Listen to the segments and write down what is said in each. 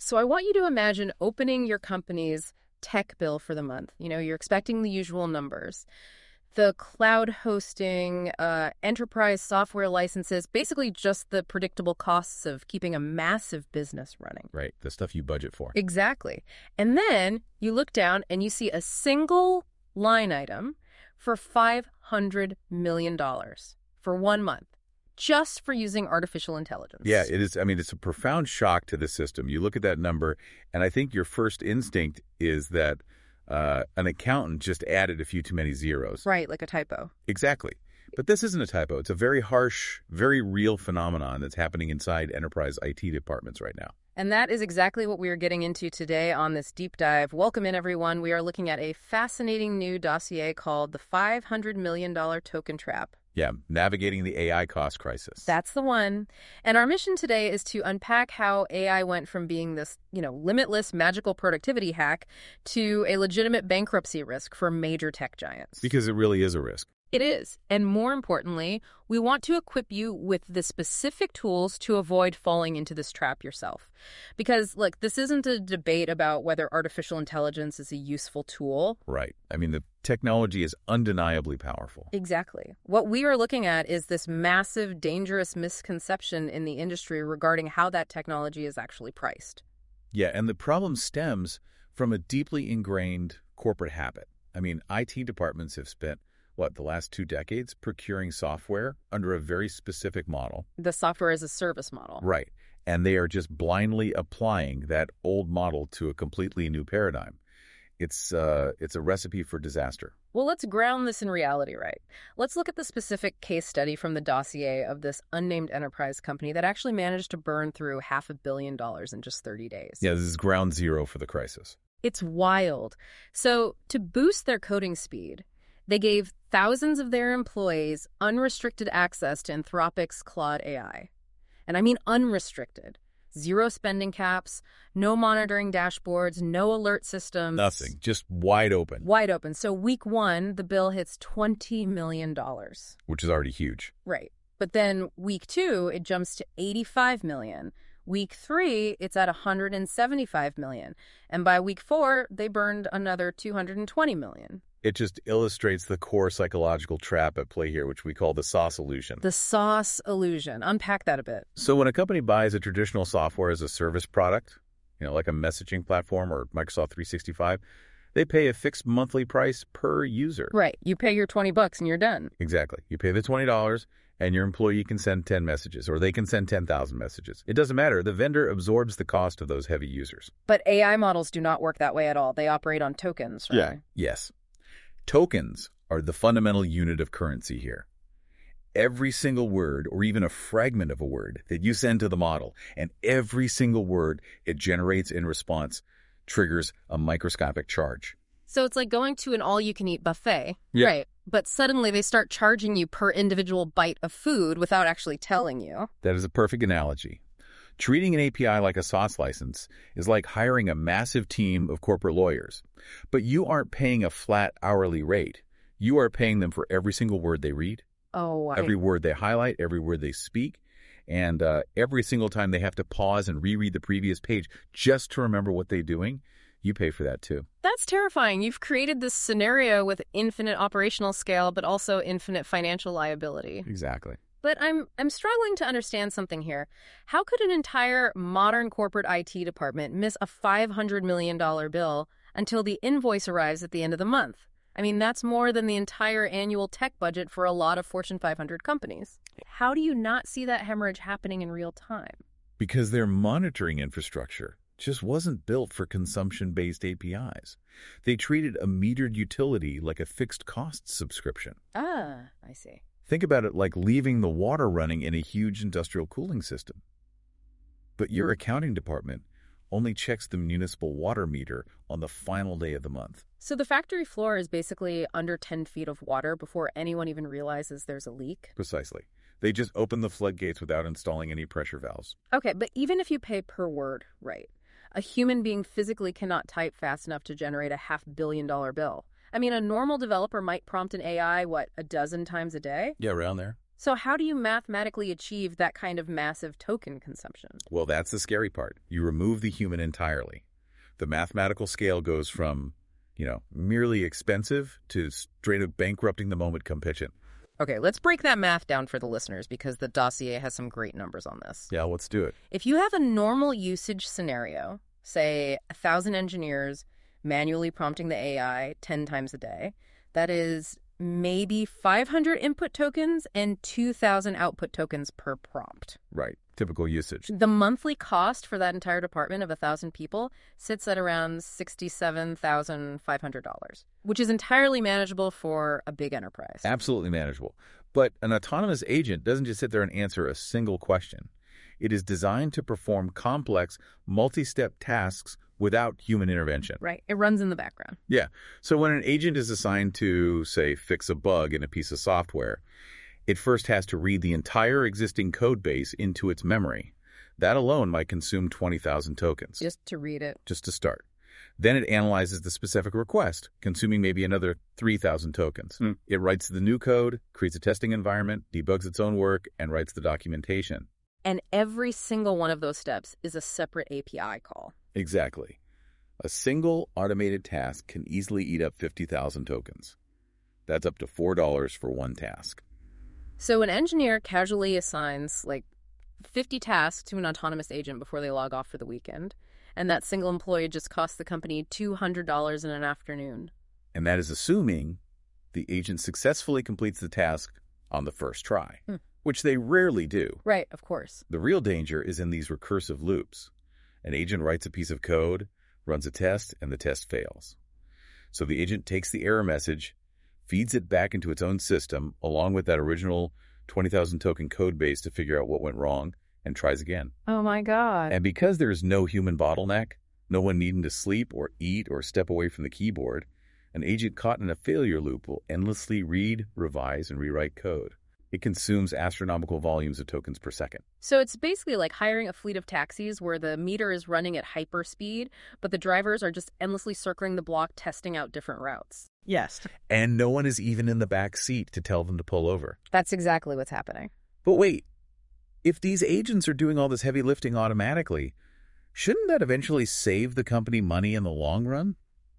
So I want you to imagine opening your company's tech bill for the month. You're expecting the usual numbers. The cloud hosting, enterprise software licenses, basically just the predictable costs of keeping a massive business running. Right, the stuff you budget for. Exactly. And then you look down and you see a single line item for $500 million for 1 month, just for using artificial intelligence. Yeah, it is. I mean, it's a profound shock to the system. You look at that number, and I think your first instinct is that an accountant just added a few too many zeros. Right, like a typo. Exactly. But this isn't a typo. It's a very harsh, very real phenomenon that's happening inside enterprise IT departments right now. And that is exactly what we are getting into today on this deep dive. Welcome in, everyone. We are looking at a fascinating new dossier called the $500 million token trap. Yeah, navigating the AI cost crisis. That's the one. And our mission today is to unpack how AI went from being this, limitless magical productivity hack to a legitimate bankruptcy risk for major tech giants. Because it really is a risk. It is. And more importantly, we want to equip you with the specific tools to avoid falling into this trap yourself. Because, look, this isn't a debate about whether artificial intelligence is a useful tool. Right. I mean, the technology is undeniably powerful. Exactly. What we are looking at is this massive, dangerous misconception in the industry regarding how that technology is actually priced. Yeah, and the problem stems from a deeply ingrained corporate habit. I mean, IT departments have spent the last 2 decades procuring software under a very specific model. The software as a service model. Right. And they are just blindly applying that old model to a completely new paradigm. It's a recipe for disaster. Well, let's ground this in reality, right? Let's look at the specific case study from the dossier of this unnamed enterprise company that actually managed to burn through $500 million in just 30 days. Yeah, this is ground zero for the crisis. It's wild. So to boost their coding speed, they gave thousands of their employees unrestricted access to Anthropic's Claude AI. And I mean unrestricted. Zero spending caps, no monitoring dashboards, no alert systems. Nothing. Just wide open. Wide open. So week 1, the bill hits $20 million. Which is already huge. Right. But then week 2, it jumps to $85 million. Week 3, it's at $175 million. And by week 4, they burned another $220 million. It just illustrates the core psychological trap at play here, which we call the sauce illusion. The sauce illusion. Unpack that a bit. So when a company buys a traditional software as a service product, like a messaging platform or Microsoft 365, they pay a fixed monthly price per user. Right. You pay your $20 and you're done. Exactly. You pay the $20 and your employee can send 10 messages, or they can send 10,000 messages. It doesn't matter. The vendor absorbs the cost of those heavy users. But AI models do not work that way at all. They operate on tokens, right? Yeah. Yes. Tokens are the fundamental unit of currency here. Every single word, or even a fragment of a word, that you send to the model, and every single word it generates in response triggers a microscopic charge. So it's like going to an all-you-can-eat buffet, Yeah. right? But suddenly they start charging you per individual bite of food without actually telling you. That is a perfect analogy. Treating an API like a sauce license is like hiring a massive team of corporate lawyers. But you aren't paying a flat hourly rate. You are paying them for every single word they read, every word they highlight, every word they speak, and every single time they have to pause and reread the previous page just to remember what they're doing. You pay for that too. That's terrifying. You've created this scenario with infinite operational scale, but also infinite financial liability. Exactly. But I'm struggling to understand something here. How could an entire modern corporate IT department miss a $500 million bill until the invoice arrives at the end of the month? I mean, that's more than the entire annual tech budget for a lot of Fortune 500 companies. How do you not see that hemorrhage happening in real time? Because their monitoring infrastructure just wasn't built for consumption-based APIs. They treated a metered utility like a fixed-cost subscription. Ah, I see. Think about it like leaving the water running in a huge industrial cooling system. But your accounting department only checks the municipal water meter on the final day of the month. So the factory floor is basically under 10 feet of water before anyone even realizes there's a leak? Precisely. They just open the floodgates without installing any pressure valves. Okay, but even if you pay per word, right, a human being physically cannot type fast enough to generate a $500 million bill. I mean, a normal developer might prompt an AI, a dozen times a day? Yeah, around there. So how do you mathematically achieve that kind of massive token consumption? Well, that's the scary part. You remove the human entirely. The mathematical scale goes from, merely expensive to straight up bankrupting the moment come pitching. Okay, let's break that math down for the listeners because the dossier has some great numbers on this. Yeah, let's do it. If you have a normal usage scenario, say 1,000 engineers manually prompting the AI 10 times a day, that is maybe 500 input tokens and 2,000 output tokens per prompt. Right. Typical usage. The monthly cost for that entire department of 1,000 people sits at around $67,500, which is entirely manageable for a big enterprise. Absolutely manageable. But an autonomous agent doesn't just sit there and answer a single question. It is designed to perform complex, multi-step tasks without human intervention. Right. It runs in the background. Yeah. So when an agent is assigned to, say, fix a bug in a piece of software, it first has to read the entire existing code base into its memory. That alone might consume 20,000 tokens. Just to read it. Just to start. Then it analyzes the specific request, consuming maybe another 3,000 tokens. It writes the new code, creates a testing environment, debugs its own work, and writes the documentation. And every single one of those steps is a separate API call. Exactly. A single automated task can easily eat up 50,000 tokens. That's up to $4 for one task. So an engineer casually assigns 50 tasks to an autonomous agent before they log off for the weekend, and that single employee just costs the company $200 in an afternoon. And that is assuming the agent successfully completes the task on the first try, which they rarely do. Right, of course. The real danger is in these recursive loops. An agent writes a piece of code, runs a test, and the test fails. So the agent takes the error message, feeds it back into its own system, along with that original 20,000 token code base to figure out what went wrong, and tries again. Oh my God. And because there is no human bottleneck, no one needing to sleep or eat or step away from the keyboard, an agent caught in a failure loop will endlessly read, revise, and rewrite code. It consumes astronomical volumes of tokens per second. So it's basically like hiring a fleet of taxis where the meter is running at hyper speed, but the drivers are just endlessly circling the block testing out different routes. Yes. And no one is even in the back seat to tell them to pull over. That's exactly what's happening. But wait, if these agents are doing all this heavy lifting automatically, shouldn't that eventually save the company money in the long run?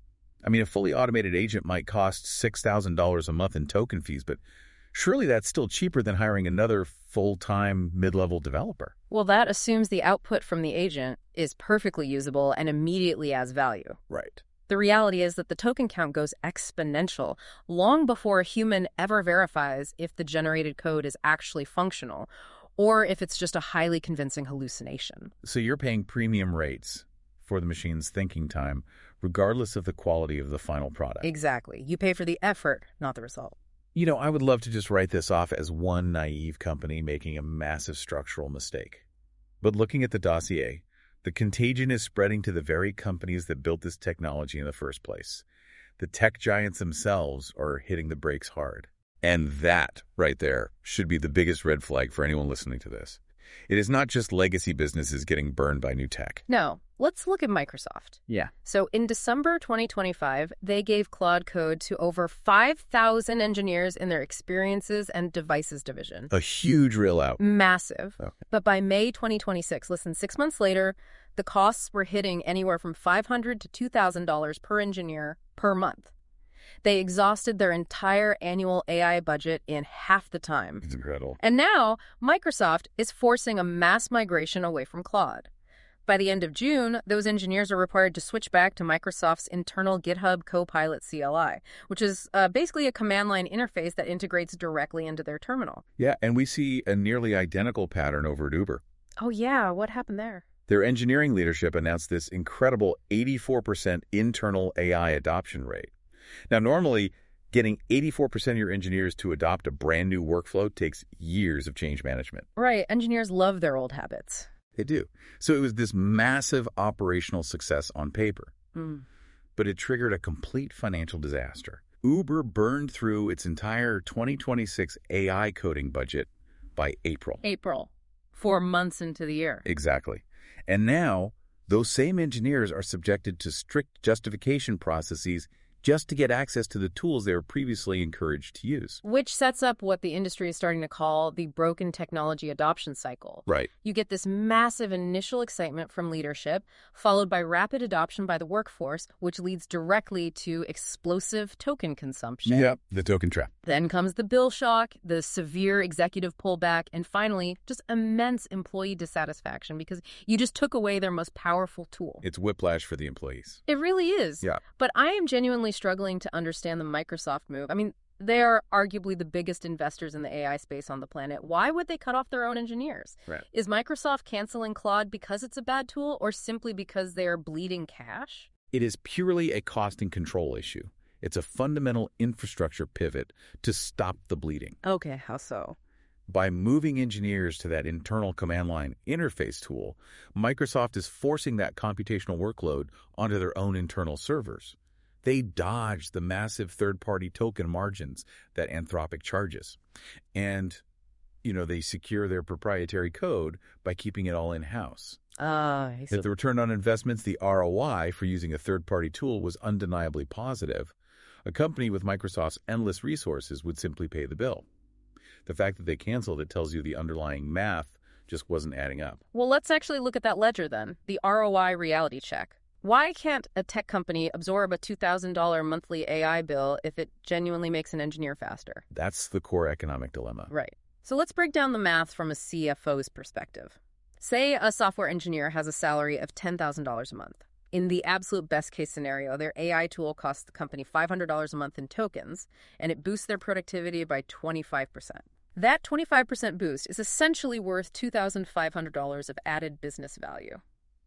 I mean, a fully automated agent might cost $6,000 a month in token fees, but surely that's still cheaper than hiring another full-time mid-level developer. Well, that assumes the output from the agent is perfectly usable and immediately adds value. Right. The reality is that the token count goes exponential long before a human ever verifies if the generated code is actually functional or if it's just a highly convincing hallucination. So you're paying premium rates for the machine's thinking time, regardless of the quality of the final product. Exactly. You pay for the effort, not the result. I would love to just write this off as one naive company making a massive structural mistake. But looking at the dossier, the contagion is spreading to the very companies that built this technology in the first place. The tech giants themselves are hitting the brakes hard. And that, right there, should be the biggest red flag for anyone listening to this. It is not just legacy businesses getting burned by new tech. No, let's look at Microsoft. Yeah. So in December 2025, they gave Claude Code to over 5,000 engineers in their Experiences and Devices division. A huge rollout. Massive. Okay. But by May 2026, less than 6 months later, the costs were hitting anywhere from $500 to $2,000 per engineer per month. They exhausted their entire annual AI budget in half the time. It's incredible. And now, Microsoft is forcing a mass migration away from Claude. By the end of June, those engineers are required to switch back to Microsoft's internal GitHub Copilot CLI, which is basically a command line interface that integrates directly into their terminal. Yeah, and we see a nearly identical pattern over at Uber. Oh yeah, what happened there? Their engineering leadership announced this incredible 84% internal AI adoption rate. Now, normally, getting 84% of your engineers to adopt a brand new workflow takes years of change management. Right, engineers love their old habits. They do. So it was this massive operational success on paper. But it triggered a complete financial disaster. Uber burned through its entire 2026 AI coding budget by April. 4 months into the year. Exactly. And now, those same engineers are subjected to strict justification processes just to get access to the tools they were previously encouraged to use. Which sets up what the industry is starting to call the broken technology adoption cycle. Right. You get this massive initial excitement from leadership, followed by rapid adoption by the workforce, which leads directly to explosive token consumption. Yep, the token trap. Then comes the bill shock, the severe executive pullback, and finally, just immense employee dissatisfaction because you just took away their most powerful tool. It's whiplash for the employees. It really is. Yeah. But I am genuinely struggling to understand the Microsoft move. I mean, they are arguably the biggest investors in the AI space on the planet. Why would they cut off their own engineers? Right. Is Microsoft canceling Claude because it's a bad tool or simply because they are bleeding cash? It is purely a cost and control issue. It's a fundamental infrastructure pivot to stop the bleeding. Okay, how so? By moving engineers to that internal command line interface tool, Microsoft is forcing that computational workload onto their own internal servers. They dodge the massive third-party token margins that Anthropic charges. And, they secure their proprietary code by keeping it all in-house. If the return on investments, the ROI for using a third-party tool was undeniably positive, a company with Microsoft's endless resources would simply pay the bill. The fact that they canceled it tells you the underlying math just wasn't adding up. Well, let's actually look at that ledger then, the ROI reality check. Why can't a tech company absorb a $2,000 monthly AI bill if it genuinely makes an engineer faster? That's the core economic dilemma. Right. So let's break down the math from a CFO's perspective. Say a software engineer has a salary of $10,000 a month. In the absolute best case scenario, their AI tool costs the company $500 a month in tokens, and it boosts their productivity by 25%. That 25% boost is essentially worth $2,500 of added business value.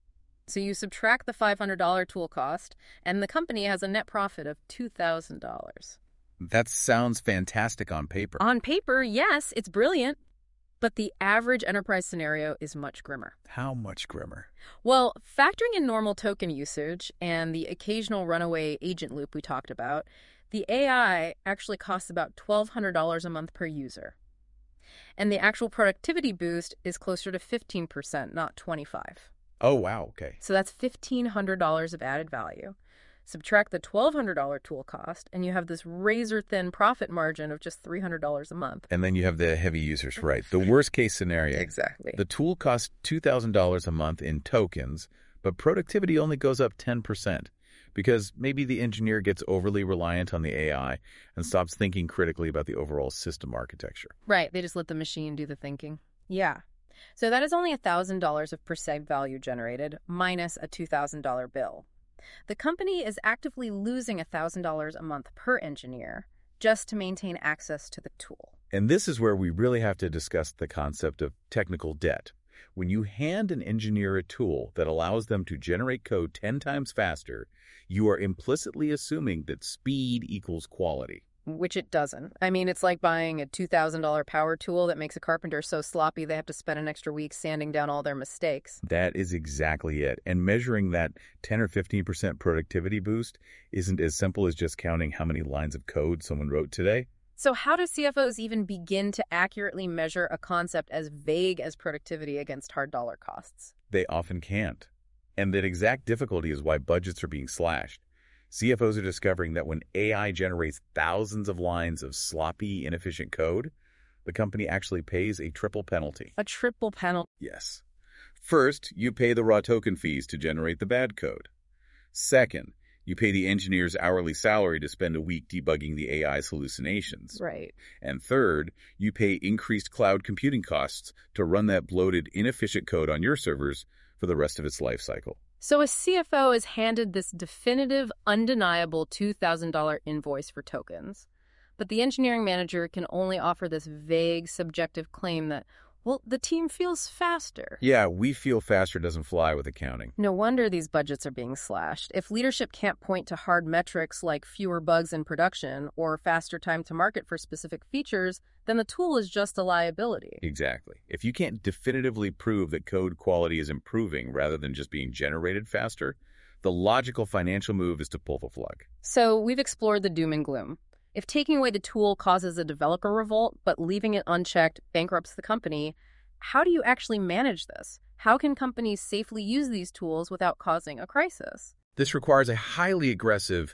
So you subtract the $500 tool cost, and the company has a net profit of $2,000. That sounds fantastic on paper. On paper, yes, it's brilliant. But the average enterprise scenario is much grimmer. How much grimmer? Well, factoring in normal token usage and the occasional runaway agent loop we talked about, the AI actually costs about $1,200 a month per user. And the actual productivity boost is closer to 15%, not 25%. Oh, wow, okay. So that's $1,500 of added value. Subtract the $1,200 tool cost, and you have this razor-thin profit margin of just $300 a month. And then you have the heavy users, right? The worst-case scenario. Exactly. The tool costs $2,000 a month in tokens, but productivity only goes up 10% because maybe the engineer gets overly reliant on the AI and stops thinking critically about the overall system architecture. Right. They just let the machine do the thinking. Yeah. So that is only $1,000 of perceived value generated minus a $2,000 bill. The company is actively losing $1,000 a month per engineer just to maintain access to the tool. And this is where we really have to discuss the concept of technical debt. When you hand an engineer a tool that allows them to generate code 10 times faster, you are implicitly assuming that speed equals quality. Which it doesn't. I mean, it's like buying a $2,000 power tool that makes a carpenter so sloppy they have to spend an extra week sanding down all their mistakes. That is exactly it. And measuring that 10 or 15% productivity boost isn't as simple as just counting how many lines of code someone wrote today. So how do CFOs even begin to accurately measure a concept as vague as productivity against hard dollar costs? They often can't. And that exact difficulty is why budgets are being slashed. CFOs are discovering that when AI generates thousands of lines of sloppy, inefficient code, the company actually pays a triple penalty. A triple penalty? Yes. First, you pay the raw token fees to generate the bad code. Second, you pay the engineer's hourly salary to spend a week debugging the AI's hallucinations. Right. And third, you pay increased cloud computing costs to run that bloated, inefficient code on your servers for the rest of its life cycle. So a CFO is handed this definitive, undeniable $2,000 invoice for tokens, but the engineering manager can only offer this vague, subjective claim that, well, the team feels faster. Yeah, we feel faster doesn't fly with accounting. No wonder these budgets are being slashed. If leadership can't point to hard metrics like fewer bugs in production or faster time to market for specific features, then the tool is just a liability. Exactly. If you can't definitively prove that code quality is improving rather than just being generated faster, the logical financial move is to pull the plug. So we've explored the doom and gloom. If taking away the tool causes a developer revolt, but leaving it unchecked bankrupts the company, how do you actually manage this? How can companies safely use these tools without causing a crisis? This requires a highly aggressive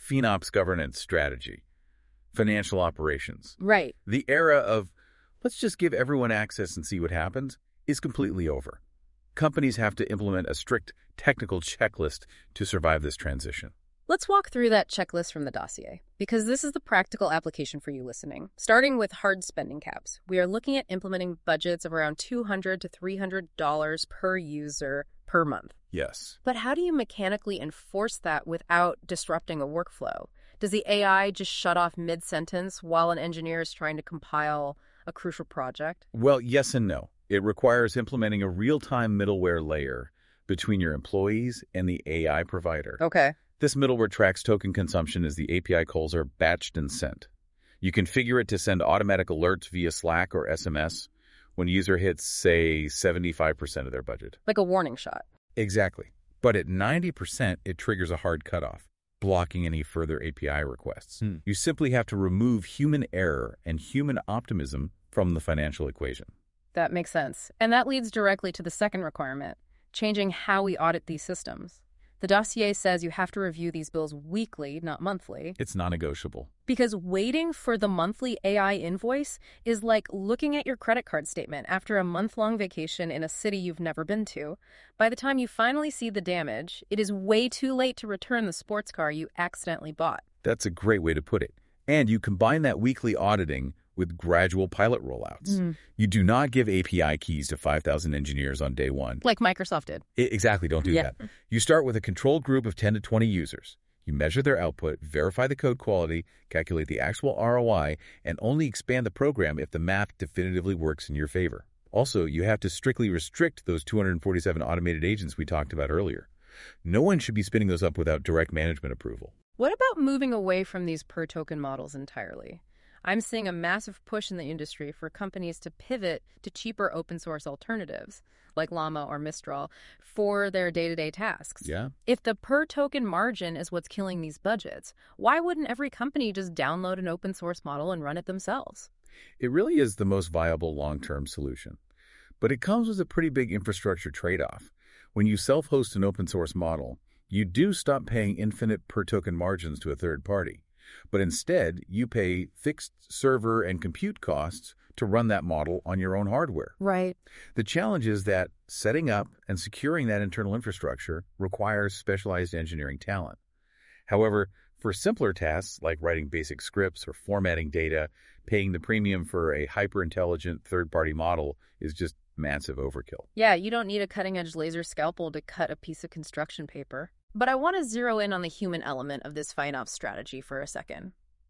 FinOps governance strategy, financial operations. Right. The era of, let's just give everyone access and see what happens, is completely over. Companies have to implement a strict technical checklist to survive this transition. Let's walk through that checklist from the dossier, because this is the practical application for you listening. Starting with hard spending caps, we are looking at implementing budgets of around $200 to $300 per user per month. Yes. But how do you mechanically enforce that without disrupting a workflow? Does the AI just shut off mid-sentence while an engineer is trying to compile a crucial project? Well, yes and no. It requires implementing a real-time middleware layer between your employees and the AI provider. Okay. This middleware tracks token consumption as the API calls are batched and sent. You configure it to send automatic alerts via Slack or SMS when user hits, say, 75% of their budget. Like a warning shot. Exactly. But at 90%, it triggers a hard cutoff, blocking any further API requests. You simply have to remove human error and human optimism from the financial equation. That makes sense. And that leads directly to the second requirement, changing how we audit these systems. The dossier says you have to review these bills weekly, not monthly. It's non-negotiable. Because waiting for the monthly AI invoice is like looking at your credit card statement after a month-long vacation in a city you've never been to. By the time you finally see the damage, it is way too late to return the sports car you accidentally bought. That's a great way to put it. And you combine that weekly auditing with gradual pilot rollouts. You do not give API keys to 5,000 engineers on day one. Like Microsoft did. Exactly, don't do that. You start with a controlled group of 10 to 20 users. You measure their output, verify the code quality, calculate the actual ROI, and only expand the program if the math definitively works in your favor. Also, you have to strictly restrict those 247 automated agents we talked about earlier. No one should be spinning those up without direct management approval. What about moving away from these per-token models entirely? I'm seeing a massive push in the industry for companies to pivot to cheaper open-source alternatives, like Llama or Mistral, for their day-to-day tasks. Yeah. If the per-token margin is what's killing these budgets, why wouldn't every company just download an open-source model and run it themselves? It really is the most viable long-term solution. But it comes with a pretty big infrastructure trade-off. When you self-host an open-source model, you do stop paying infinite per-token margins to a third party. But instead, you pay fixed server and compute costs to run that model on your own hardware. Right. The challenge is that setting up and securing that internal infrastructure requires specialized engineering talent. However, for simpler tasks like writing basic scripts or formatting data, paying the premium for a hyper-intelligent third-party model is just massive overkill. Yeah, you don't need a cutting-edge laser scalpel to cut a piece of construction paper. But I want to zero in on the human element of this FinOps strategy for a second.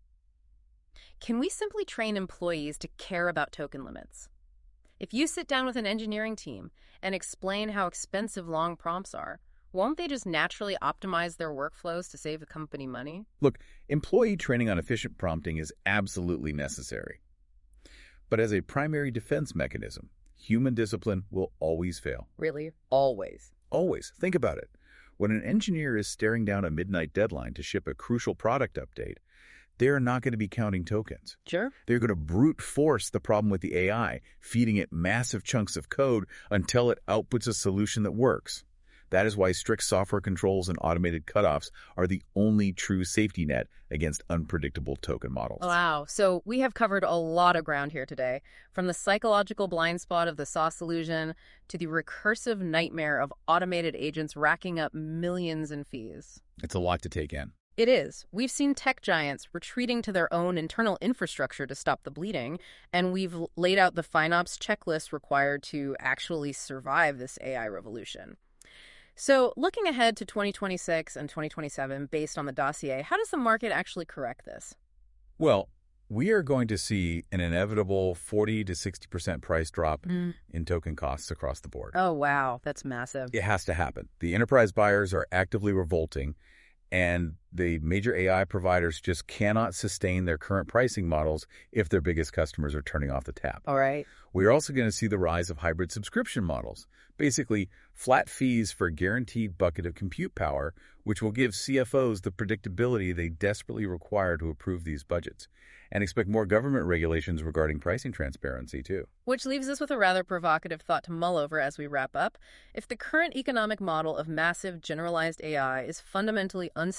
Can we simply train employees to care about token limits? If you sit down with an engineering team and explain how expensive long prompts are, won't they just naturally optimize their workflows to save the company money? Look, employee training on efficient prompting is absolutely necessary. But as a primary defense mechanism, human discipline will always fail. Really? Always? Always. Think about it. When an engineer is staring down a midnight deadline to ship a crucial product update, they're not going to be counting tokens. Sure. They're going to brute force the problem with the AI, feeding it massive chunks of code until it outputs a solution that works. That is why strict software controls and automated cutoffs are the only true safety net against unpredictable token models. Wow. So we have covered a lot of ground here today, from the psychological blind spot of the sauce illusion to the recursive nightmare of automated agents racking up millions in fees. It's a lot to take in. It is. We've seen tech giants retreating to their own internal infrastructure to stop the bleeding, and we've laid out the FinOps checklist required to actually survive this AI revolution. So looking ahead to 2026 and 2027, based on the dossier, how does the market actually correct this? Well, we are going to see an inevitable 40 to 60% price drop in token costs across the board. Oh, wow. That's massive. It has to happen. The enterprise buyers are actively revolting, and the major AI providers just cannot sustain their current pricing models if their biggest customers are turning off the tap. All right. We're also going to see the rise of hybrid subscription models, basically flat fees for a guaranteed bucket of compute power, which will give CFOs the predictability they desperately require to approve these budgets, and expect more government regulations regarding pricing transparency, too. Which leaves us with a rather provocative thought to mull over as we wrap up. If the current economic model of massive generalized AI is fundamentally unsustainable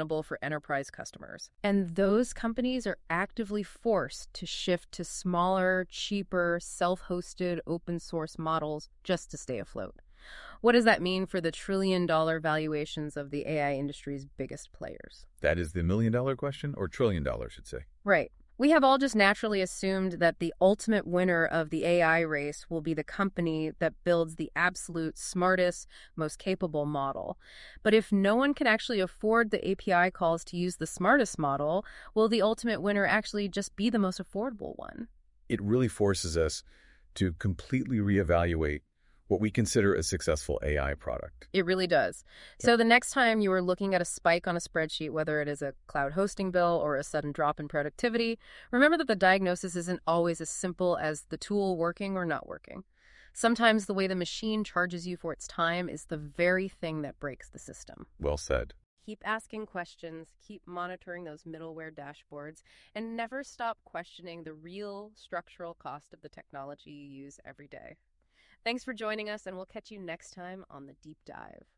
sustainable for enterprise customers. And those companies are actively forced to shift to smaller, cheaper, self-hosted open source models just to stay afloat. What does that mean for the trillion-dollar valuations of the AI industry's biggest players? That is the million-dollar question, or trillion-dollar, I should say. Right. We have all just naturally assumed that the ultimate winner of the AI race will be the company that builds the absolute smartest, most capable model. But if no one can actually afford the API calls to use the smartest model, will the ultimate winner actually just be the most affordable one? It really forces us to completely reevaluate what we consider a successful AI product. It really does. So the next time you are looking at a spike on a spreadsheet, whether it is a cloud hosting bill or a sudden drop in productivity, remember that the diagnosis isn't always as simple as the tool working or not working. Sometimes the way the machine charges you for its time is the very thing that breaks the system. Well said. Keep asking questions, keep monitoring those middleware dashboards, and never stop questioning the real structural cost of the technology you use every day. Thanks for joining us, and we'll catch you next time on The Deep Dive.